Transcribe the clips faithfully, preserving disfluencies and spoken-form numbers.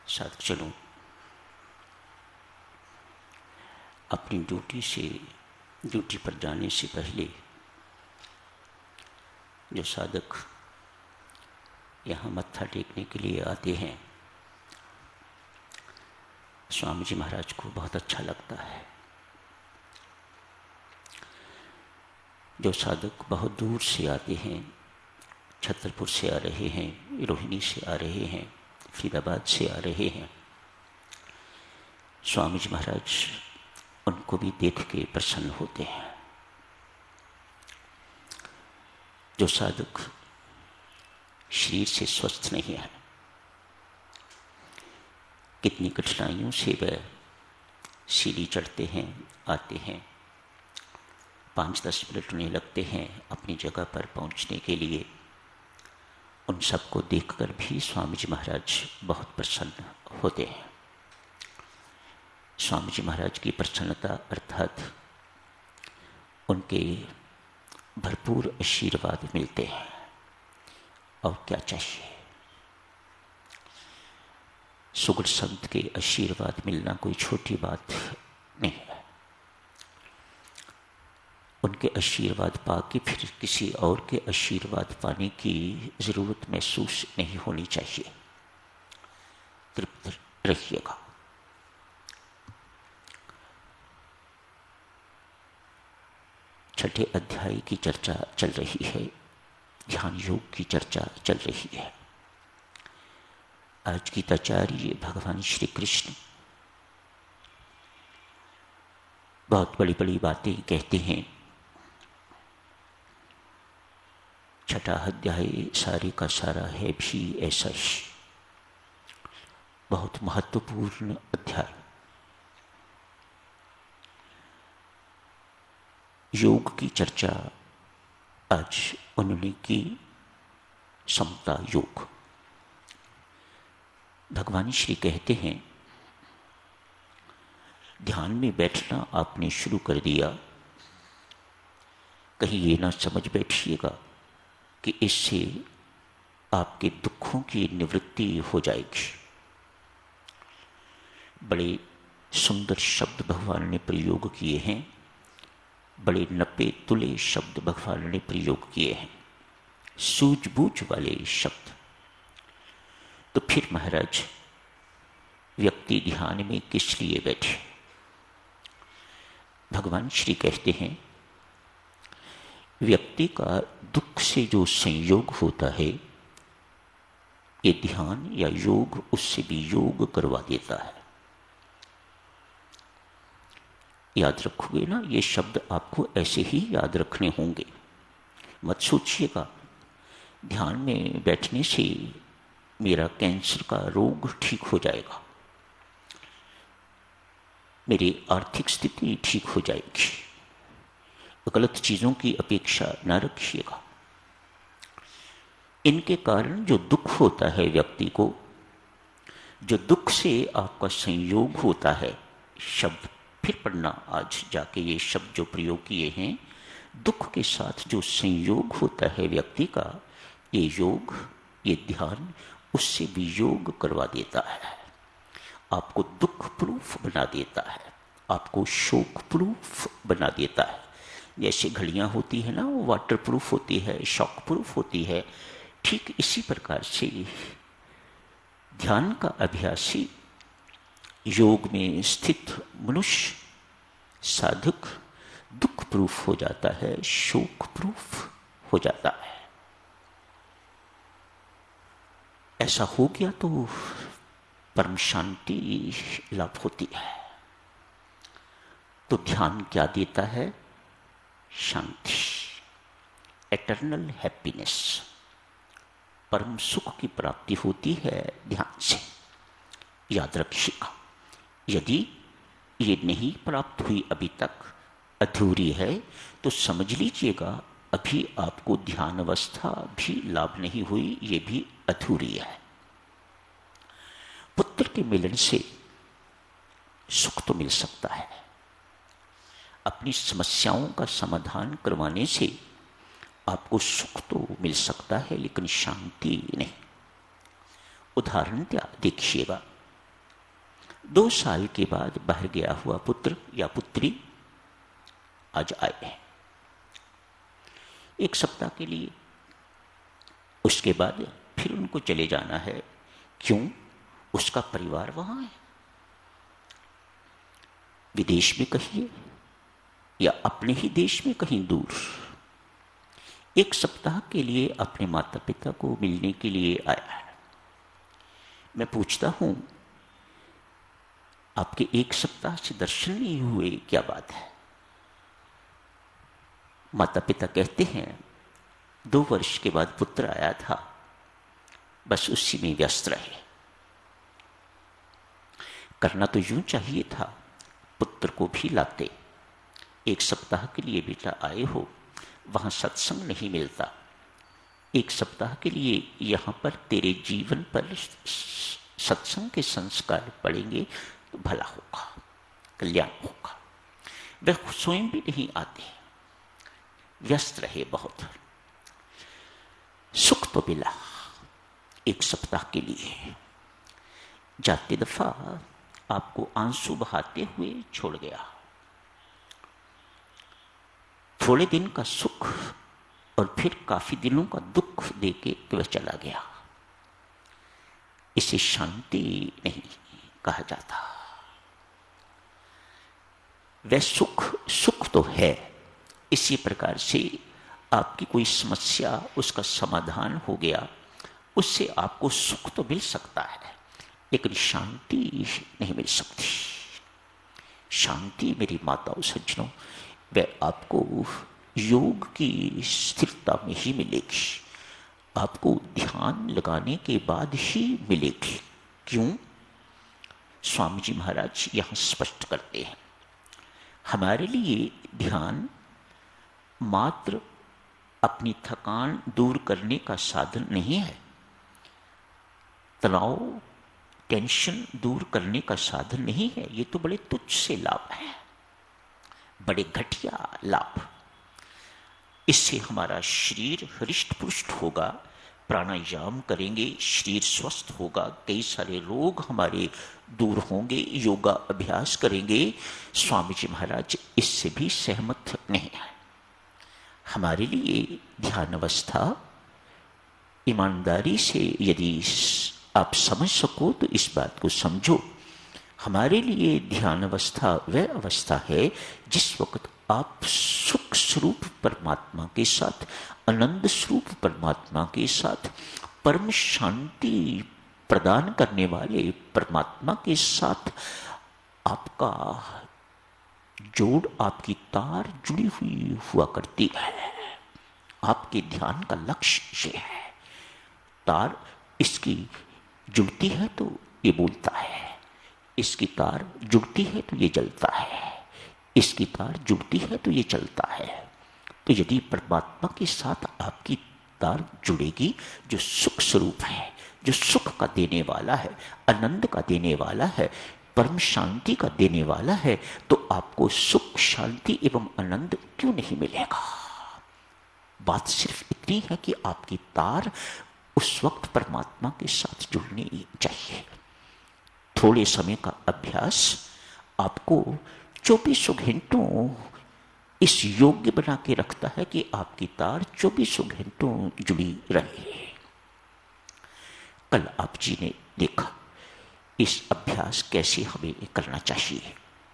साथ चलूं। अपनी ड्यूटी से ड्यूटी पर जाने से पहले जो साधक यहाँ मत्था टेकने के लिए आते हैं, स्वामी जी महाराज को बहुत अच्छा लगता है। जो साधक बहुत दूर से आते हैं, छतरपुर से आ रहे हैं, रोहिणी से आ रहे हैं, फरीदाबाद से आ रहे हैं, स्वामी जी महाराज उनको भी देख के प्रसन्न होते हैं। जो साधक शरीर से स्वस्थ नहीं है, कितनी कठिनाइयों से वह सीढ़ी चढ़ते हैं, आते हैं, पाँच दस मिनट उन्हें लगते हैं अपनी जगह पर पहुंचने के लिए। उन सबको देखकर भी स्वामी जी महाराज बहुत प्रसन्न होते हैं। स्वामी जी महाराज की प्रसन्नता अर्थात उनके भरपूर आशीर्वाद मिलते हैं। और क्या चाहिए? सुगढ़ संत के आशीर्वाद मिलना कोई छोटी बात नहीं है। उनके आशीर्वाद पाके फिर किसी और के आशीर्वाद पाने की जरूरत महसूस नहीं होनी चाहिए। तृप्त रहिएगा। छठे अध्याय की चर्चा चल रही है, ध्यान योग की चर्चा चल रही है। आज गीताचार्य भगवान श्री कृष्ण बहुत बड़ी बड़ी बातें कहते हैं। छठा अध्याय सारे का सारा है भी ऐसा ही, बहुत महत्वपूर्ण अध्याय। योग की चर्चा आज उन्होंने की, समता योग। भगवान श्री कहते हैं, ध्यान में बैठना आपने शुरू कर दिया, कहीं ये ना समझ बैठिएगा कि इससे आपके दुखों की निवृत्ति हो जाएगी। बड़े सुंदर शब्द भगवान ने प्रयोग किए हैं, बड़े नपे तुले शब्द भगवान ने प्रयोग किए हैं, सूझबूझ वाले शब्द। तो फिर महाराज व्यक्ति ध्यान में किस लिए बैठे? भगवान श्री कहते हैं, व्यक्ति का दुख से जो संयोग होता है, ये ध्यान या योग उससे भी योग करवा देता है। याद रखोगे ना, ये शब्द आपको ऐसे ही याद रखने होंगे। मत सोचिएगा ध्यान में बैठने से मेरा कैंसर का रोग ठीक हो जाएगा, मेरी आर्थिक स्थिति ठीक हो जाएगी। गलत चीजों की अपेक्षा न रखिएगा। इनके कारण जो दुख होता है व्यक्ति को, जो दुख से आपका संयोग होता है, शब्द फिर पढ़ना आज जाके, ये शब्द जो प्रयोग किए हैं, दुख के साथ जो संयोग होता है व्यक्ति का, ये योग, ये ध्यान उससे भी योग करवा देता है। आपको दुख प्रूफ बना देता है, आपको शोक प्रूफ बना देता है। जैसे घड़ियां होती है ना, वो वाटर प्रूफ होती है, शॉक प्रूफ होती है, ठीक इसी प्रकार से ध्यान का अभ्यासी, योग में स्थित मनुष्य, साधक दुख प्रूफ हो जाता है, शोक प्रूफ हो जाता है। ऐसा हो गया तो परम शांति लाभ होती है। तो ध्यान क्या देता है? शांति, एटर्नल हैप्पीनेस, परम सुख की प्राप्ति होती है ध्यान से। याद रखिएगा, यदि ये नहीं प्राप्त हुई अभी तक, अधूरी है, तो समझ लीजिएगा अभी आपको ध्यान अवस्था भी लाभ नहीं हुई, ये भी अधूरी है। पुत्र के मिलन से सुख तो मिल सकता है, अपनी समस्याओं का समाधान करवाने से आपको सुख तो मिल सकता है, लेकिन शांति नहीं। उदाहरण क्या देखिएगा, दो साल के बाद बाहर गया हुआ पुत्र या पुत्री आज आए हैं एक सप्ताह के लिए। उसके बाद फिर उनको चले जाना है। क्यों? उसका परिवार वहां है, विदेश में कहिए या अपने ही देश में कहीं दूर। एक सप्ताह के लिए अपने माता पिता को मिलने के लिए आया है। मैं पूछता हूं, आपके एक सप्ताह से दर्शन नहीं हुए, क्या बात है? माता पिता कहते हैं, दो वर्ष के बाद पुत्र आया था, बस उसी में व्यस्त रहे। करना तो यूं चाहिए था, पुत्र को भी लाते। एक सप्ताह के लिए बेटा आए हो, वहां सत्संग नहीं मिलता। एक सप्ताह के लिए यहां पर तेरे जीवन पर सत्संग के संस्कार पड़ेंगे तो भला होगा, कल्याण होगा। वह स्वयं भी नहीं आते, व्यस्त रहे बहुत। सुख तो मिला एक सप्ताह के लिए, जाते दफा आपको आंसू बहाते हुए छोड़ गया। थोड़े दिन का सुख और फिर काफी दिनों का दुख देके वह चला गया। इसे शांति नहीं कहा जाता। वह सुख सुख तो है। इसी प्रकार से आपकी कोई समस्या, उसका समाधान हो गया, उससे आपको सुख तो मिल सकता है, लेकिन शांति नहीं मिल सकती। शांति मेरी माताओं सज्जनों, वह आपको योग की स्थिरता में ही मिलेगी, आपको ध्यान लगाने के बाद ही मिलेगी। क्यों? स्वामी जी महाराज यहां स्पष्ट करते हैं, हमारे लिए ध्यान मात्र अपनी थकान दूर करने का साधन नहीं है, तनाव टेंशन दूर करने का साधन नहीं है। ये तो बड़े तुच्छ से लाभ हैं, बड़े घटिया लाभ। इससे हमारा शरीर हृष्ट पुष्ट होगा, प्राणायाम करेंगे, शरीर स्वस्थ होगा, कई सारे रोग हमारे दूर होंगे, योगा अभ्यास करेंगे। स्वामी जी महाराज इससे भी सहमत नहीं है। हमारे लिए ध्यान अवस्था ईमानदारी से यदि आप समझ सको तो इस बात को समझो, हमारे लिए ध्यान अवस्था वह अवस्था है जिस वक्त आप सुख स्वरूप परमात्मा के साथ, आनंद स्वरूप परमात्मा के साथ, परम शांति प्रदान करने वाले परमात्मा के साथ आपका जोड़, आपकी तार जुड़ी हुई हुआ करती है। आपके ध्यान का लक्ष्य ये है। तार इसकी जुड़ती है तो ये बोलता है, इसकी तार जुड़ती है तो ये जलता है, इसकी तार जुड़ती है तो ये चलता है। तो यदि परमात्मा के साथ आपकी तार जुड़ेगी, जो सुख स्वरूप है, जो सुख का देने वाला है, आनंद का देने वाला है, परम शांति का देने वाला है, तो आपको सुख, शांति एवं आनंद क्यों नहीं मिलेगा? बात सिर्फ इतनी है कि आपकी तार उस वक्त परमात्मा के साथ जुड़नी चाहिए। थोड़े समय का अभ्यास आपको चौबीसों घंटों इस योग्य बना के रखता है कि आपकी तार चौबीसों घंटों जुड़ी रहे। कल आप जी ने देखा इस अभ्यास कैसे हमें करना चाहिए।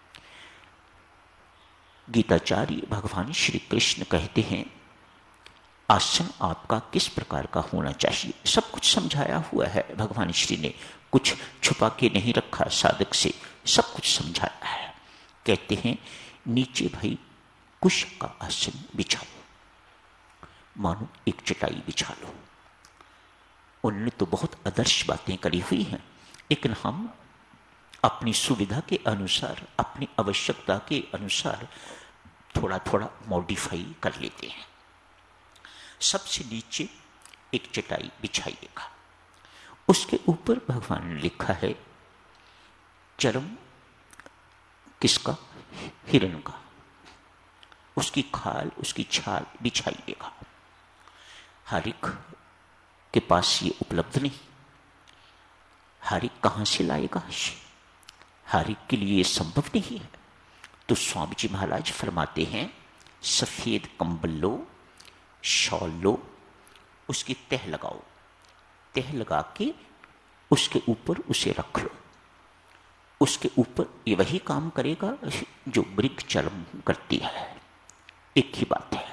गीताचार्य भगवान श्री कृष्ण कहते हैं, आसन आपका किस प्रकार का होना चाहिए। सब कुछ समझाया हुआ है भगवान श्री ने, कुछ छुपा के नहीं रखा साधक से, सब कुछ समझाया है। कहते हैं, नीचे भाई कुश का आसन बिछाओ, मानो एक चटाई बिछा लो। उन्होंने तो बहुत आदर्श बातें करी हुई हैं, लेकिन हम अपनी सुविधा के अनुसार, अपनी आवश्यकता के अनुसार थोड़ा थोड़ा मॉडिफाई कर लेते हैं। सबसे नीचे एक चटाई बिछाइएगा, उसके ऊपर भगवान ने लिखा है चरम किसका? हिरण का। उसकी खाल, उसकी छाल बिछाइएगा। हर एक के पास ये उपलब्ध नहीं। हर एक कहां से लाएगा? हर एक के लिए संभव नहीं है। तो स्वामी जी महाराज फरमाते हैं, सफेद कंबल लो, शॉल लो, उसकी तह लगाओ, तह लगा के उसके ऊपर उसे रख लो। उसके ऊपर ये वही काम करेगा जो मृग चर्म करती है, एक ही बात है।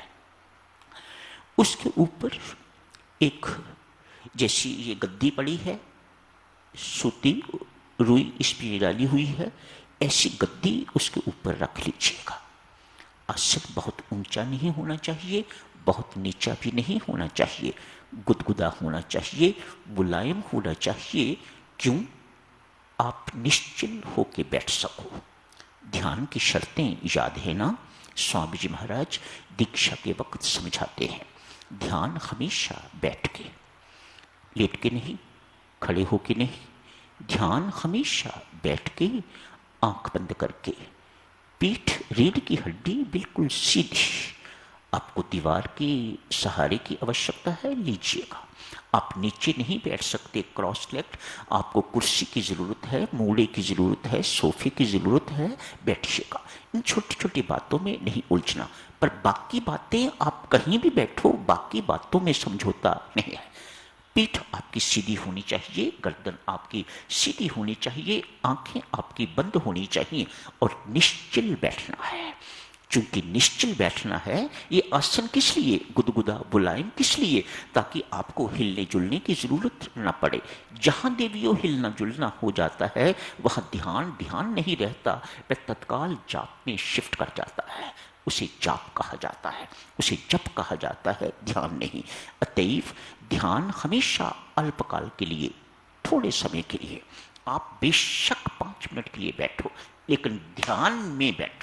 उसके ऊपर एक, जैसी ये गद्दी पड़ी है, सूती रुई इस पे डाली हुई है, ऐसी गद्दी उसके ऊपर रख लीजिएगा। आसन बहुत ऊंचा नहीं होना चाहिए, बहुत नीचा भी नहीं होना चाहिए, गुदगुदा होना चाहिए, मुलायम होना चाहिए। क्यों? आप निश्चिल होके बैठ सको। ध्यान की शर्तें याद है ना? स्वामी जी महाराज दीक्षा के वक्त समझाते हैं, ध्यान हमेशा बैठ के, लेट के नहीं, खड़े होके नहीं, ध्यान हमेशा बैठ के, आंख बंद करके, पीठ रीढ़ की हड्डी बिल्कुल सीधी। आपको दीवार के सहारे की आवश्यकता है, लीजिएगा। आप नीचे नहीं बैठ सकते क्रॉस लेग्ड, आपको कुर्सी की जरूरत है, मूड़े की जरूरत है, सोफे की जरूरत है, बैठिएगा। इन छोटी छोटी बातों में नहीं उलझना, पर बाकी बातें आप कहीं भी बैठो, बाकी बातों में समझौता नहीं है। पीठ आपकी सीधी होनी चाहिए, गर्दन आपकी सीधी होनी चाहिए, आंखें आपकी बंद होनी चाहिए और निश्चिल बैठना है। चूंकि निश्चिल बैठना है, ये आसन किस लिए, गुदगुदा मुलायम किस लिए, ताकि आपको हिलने जुलने की जरूरत न पड़े। जहां देवियों हिलना जुलना हो जाता है, वहां ध्यान ध्यान नहीं रहता, वह तत्काल जाप में शिफ्ट कर जाता है। उसे जाप कहा जाता है, उसे जप कहा जाता है, ध्यान नहीं। अतएव ध्यान हमेशा अल्पकाल के लिए, थोड़े समय के लिए। आप बेशक पांच मिनट के लिए बैठो, लेकिन ध्यान में बैठो।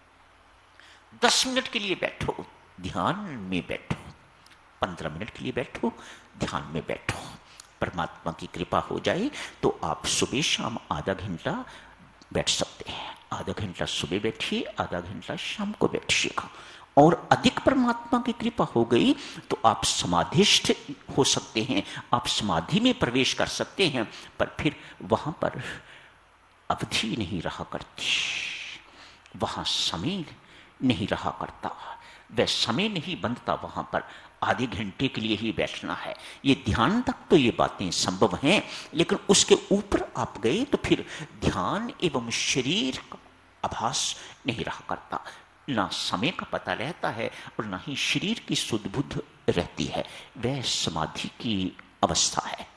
दस मिनट के लिए बैठो, ध्यान में बैठो। पंद्रह मिनट के लिए बैठो, ध्यान में बैठो। परमात्मा की कृपा हो जाए तो आप सुबह शाम आधा घंटा बैठ सकते हैं। आधा घंटा सुबह बैठिए, आधा घंटा शाम को बैठिएगा। और अधिक परमात्मा की कृपा हो गई तो आप समाधिस्थ हो सकते हैं, आप समाधि में प्रवेश कर सकते हैं। पर फिर वहां पर अवधि नहीं रहा करती, वहां समय नहीं रहा करता, वह समय नहीं बनता। वहां पर आधे घंटे के लिए ही बैठना है। ये ध्यान तक तो ये बातें संभव हैं, लेकिन उसके ऊपर आप गए तो फिर ध्यान एवं शरीर का आभास नहीं रहा करता, ना समय का पता रहता है और ना ही शरीर की सुध बुध रहती है। वह समाधि की अवस्था है।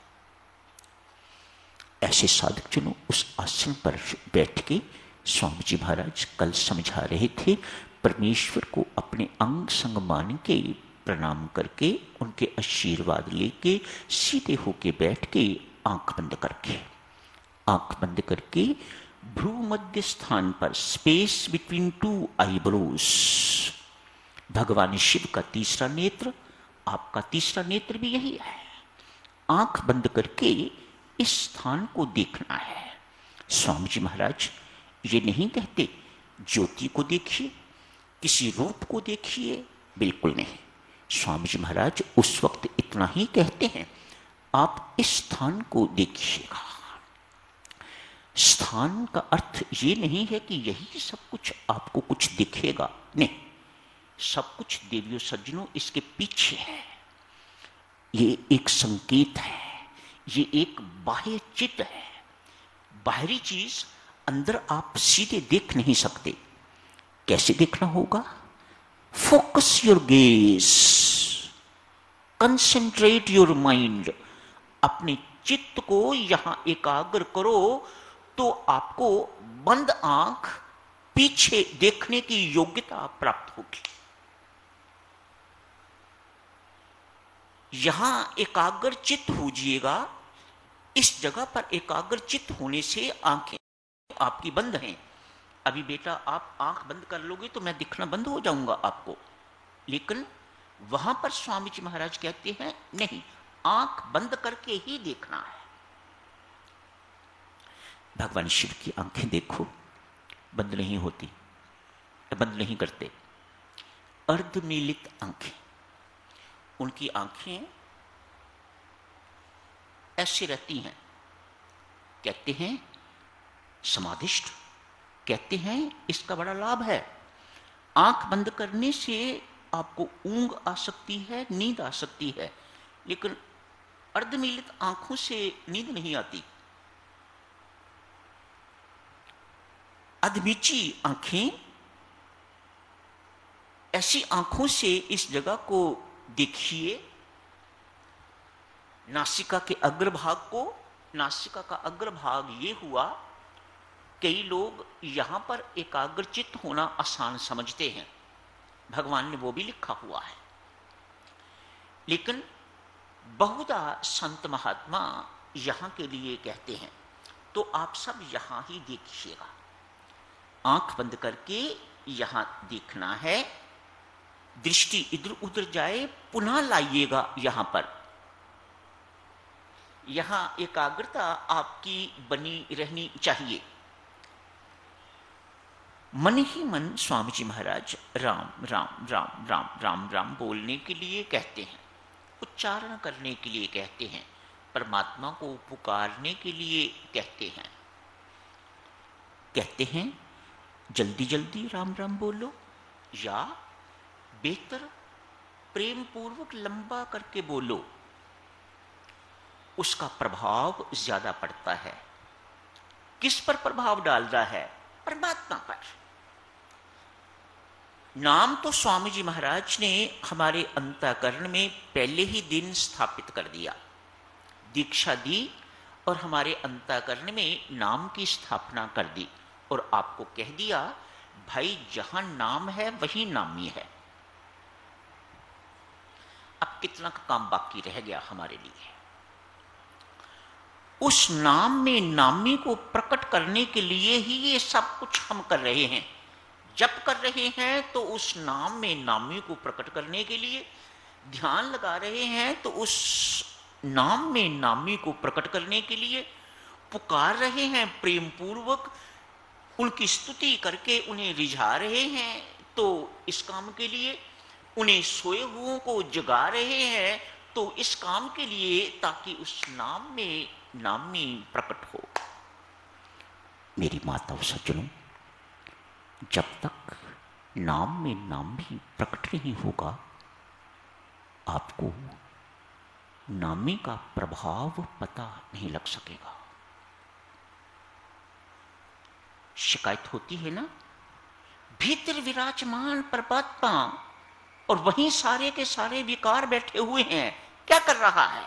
ऐसे साधक जनों उस आसन पर बैठ के स्वामी जी महाराज कल समझा रहे थे, परमेश्वर को अपने अंग संग मान के प्रणाम करके, उनके आशीर्वाद लेके, सीधे होके बैठ के, आंख बंद करके, आंख बंद करके भ्रू मध्य स्थान पर, स्पेस बिटवीन टू आईब्रोज, भगवान शिव का तीसरा नेत्र, आपका तीसरा नेत्र भी यही है। आंख बंद करके इस स्थान को देखना है। स्वामी जी महाराज ये नहीं कहते ज्योति को देखिए, किसी रूप को देखिए, बिल्कुल नहीं। स्वामी जी महाराज उस वक्त इतना ही कहते हैं, आप इस स्थान को देखिएगा। स्थान का अर्थ ये नहीं है कि यही सब कुछ आपको कुछ दिखेगा, नहीं। सब कुछ देवियों सज्जनों इसके पीछे है। ये एक संकेत है, ये एक बाह्य चित्त है। बाहरी चीज अंदर आप सीधे देख नहीं सकते। कैसे देखना होगा? Focus your gaze, concentrate your mind. अपने चित्त को यहां एकाग्र करो तो आपको बंद आंख पीछे देखने की योग्यता प्राप्त होगी। यहां एकाग्र चित्त होजिएगा। इस जगह पर एकाग्र चित्त होने से आंखें आपकी बंद हैं। अभी बेटा आप आंख बंद कर लोगे तो मैं दिखना बंद हो जाऊंगा आपको, लेकिन वहां पर स्वामी जी महाराज कहते हैं नहीं, आंख बंद करके ही देखना है। भगवान शिव की आंखें देखो, बंद नहीं होती, बंद नहीं करते, अर्धमीलित आंखें। उनकी आंखें ऐसी रहती हैं। कहते हैं समाधिष्ठ कहते हैं इसका बड़ा लाभ है। आंख बंद करने से आपको ऊंघ आ सकती है, नींद आ सकती है, लेकिन अर्धमीलित आंखों से नींद नहीं आती। अधमीची आंखें, ऐसी आंखों से इस जगह को देखिए, नासिका के अग्रभाग को। नासिका का अग्रभाग ये हुआ, कई लोग यहां पर एकाग्रचित होना आसान समझते हैं, भगवान ने वो भी लिखा हुआ है, लेकिन बहुधा संत महात्मा यहां के लिए कहते हैं। तो आप सब यहां ही देखिएगा, आंख बंद करके यहां देखना है, दृष्टि इधर उधर जाए, पुनः लाइएगा यहां पर। यहां एकाग्रता आपकी बनी रहनी चाहिए। मन ही मन स्वामी जी महाराज राम राम राम राम राम राम बोलने के लिए कहते हैं, उच्चारण करने के लिए कहते हैं, परमात्मा को पुकारने के लिए कहते हैं। कहते हैं जल्दी जल्दी राम राम बोलो, या बेहतर प्रेम पूर्वक लंबा करके बोलो, उसका प्रभाव ज्यादा पड़ता है। किस पर प्रभाव डाल रहा है? परमात्मा पर। नाम तो स्वामी जी महाराज ने हमारे अंतःकरण में पहले ही दिन स्थापित कर दिया, दीक्षा दी और हमारे अंतःकरण में नाम की स्थापना कर दी, और आपको कह दिया भाई जहां नाम है वही नामी है। अब कितना का काम बाकी रह गया हमारे लिए? उस नाम में नामी को प्रकट करने के लिए ही ये सब कुछ हम कर रहे हैं। जप कर रहे हैं तो उस नाम में नामी को प्रकट करने के लिए, ध्यान लगा रहे हैं तो उस नाम में नामी को प्रकट करने के लिए, पुकार रहे हैं प्रेम पूर्वक, उनकी स्तुति करके उन्हें रिझा रहे हैं तो इस काम के लिए, उन्हें सोए हुओं को जगा रहे हैं तो इस काम के लिए, ताकि उस नाम में नामी प्रकट हो। मेरी माताओं सज्जनों, जब तक नाम में नामी प्रकट नहीं होगा, आपको नामी का प्रभाव पता नहीं लग सकेगा। शिकायत होती है ना, भीतर विराजमान परमात्मा और वहीं सारे के सारे विकार बैठे हुए हैं, क्या कर रहा है?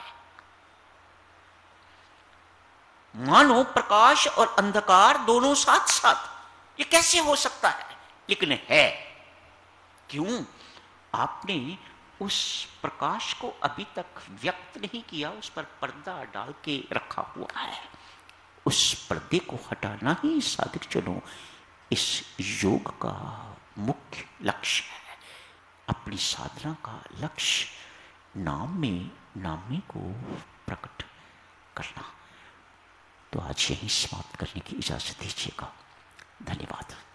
मानो प्रकाश और अंधकार दोनों साथ साथ, ये कैसे हो सकता है? लेकिन है। क्यों? आपने उस प्रकाश को अभी तक व्यक्त नहीं किया, उस पर पर्दा डाल के रखा हुआ है। उस पर्दे को हटाना ही साधक जनों इस योग का मुख्य लक्ष्य है। अपनी साधना का लक्ष्य नाम में नामी को प्रकट करना। तो आज यही समाप्त करने की इजाजत दीजिएगा। धन्यवाद।